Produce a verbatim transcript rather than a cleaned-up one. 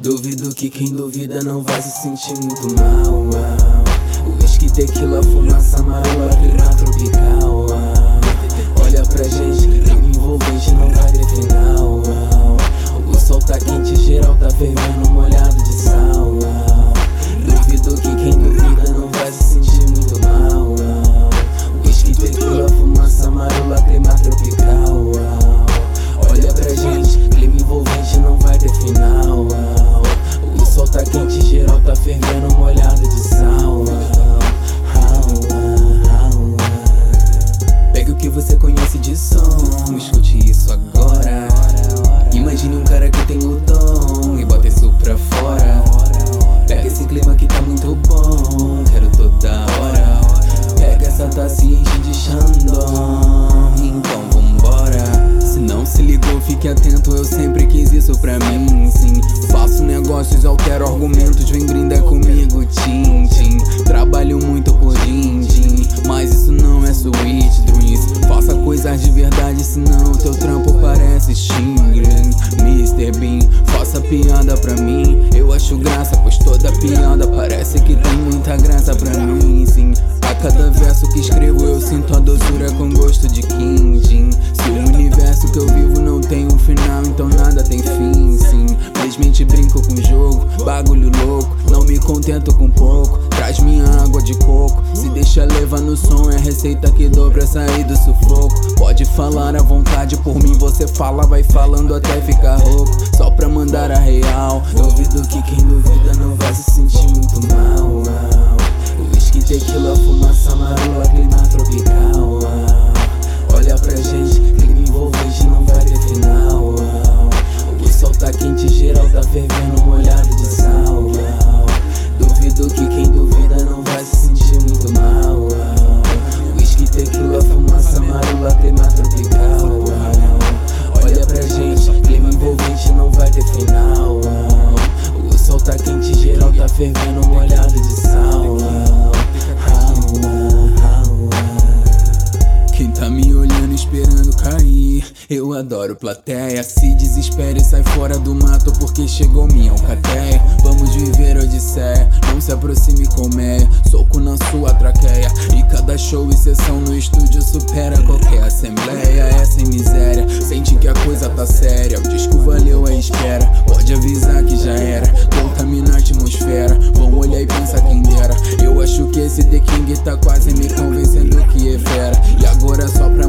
Duvido que quem duvida não vai se sentir muito mal. Whisky, tequila, fumaça, amarela, clima tropical. Olha pra gente, clima envolvente, não vai ter final. O sol tá quente, geral tá fervendo, molhado de sal. Duvido que quem duvida não vai se sentir muito mal. Whisky, tequila, fumaça, amarela, clima tropical. Olha pra gente, clima envolvente, não vai ter final. O sol tá quente, geral tá fervendo, molhado de sal. Pegue o que você conhece de som, escute isso agora. Imagine um cara que tem o dom e bota isso pra fora. Pega esse clima que tá muito bom, quero toda hora. Pega essa taça e enche de Chandon, então vambora. Se não se ligou, fique atento, eu sempre quis isso pra mim, sim. Faço negócios, altero argumentos, vem brindar comigo, tim, tim. Trabalho muito por din-din, mas isso não é sweet dreams. Faça coisas de verdade, senão teu trampo parece Xingling. mister Bean, faça piada pra mim, eu acho graça, pois toda piada parece que tem muita graça pra mim, sim. A cada verso que escrevo eu sinto a doçura com gosto de quindim. Se o universo que eu vivo não tem um final, então nada tem fim, sim. Felizmente brinco com o jogo, bagulho louco, não me contento com pouco. Traz minha água de coco, se deixa levar no som, é a receita que dou pra sair do sufoco. Pode falar à vontade, por mim você fala, vai falando até ficar rouco, só pra mandar a real. Duvido que quem duvida não vai se sentir muito mal. Whisky, tequila, fumaça, amarela, clima tropical. Olha pra gente, clima envolvente, não vai ter final. O sol tá quente, geral tá fervendo, molhado de sal. Duvido que quem duvida não vai se sentir muito mal. Whisky, tequila, fumaça, amarela, clima tropical. Olha pra gente, clima envolvente, não vai ter final. O sol tá quente, geral tá fervendo, molhado de sal. Quem tá me olhando esperando cair, eu adoro plateia. Se desespera e sai fora do mato porque chegou minha alcateia. Vamos viver odisseia, não se aproxime colmeia. Soco na sua traqueia, e cada show e sessão no estúdio supera qualquer assembleia. É sem miséria, sente que a coisa tá séria. O disco valeu a espera, pode avisar que já era. Contaminar a atmosfera, vão olhar e pensar quem dera. Eu acho que esse The King tá quase me convencendo que é fera. E agora só pra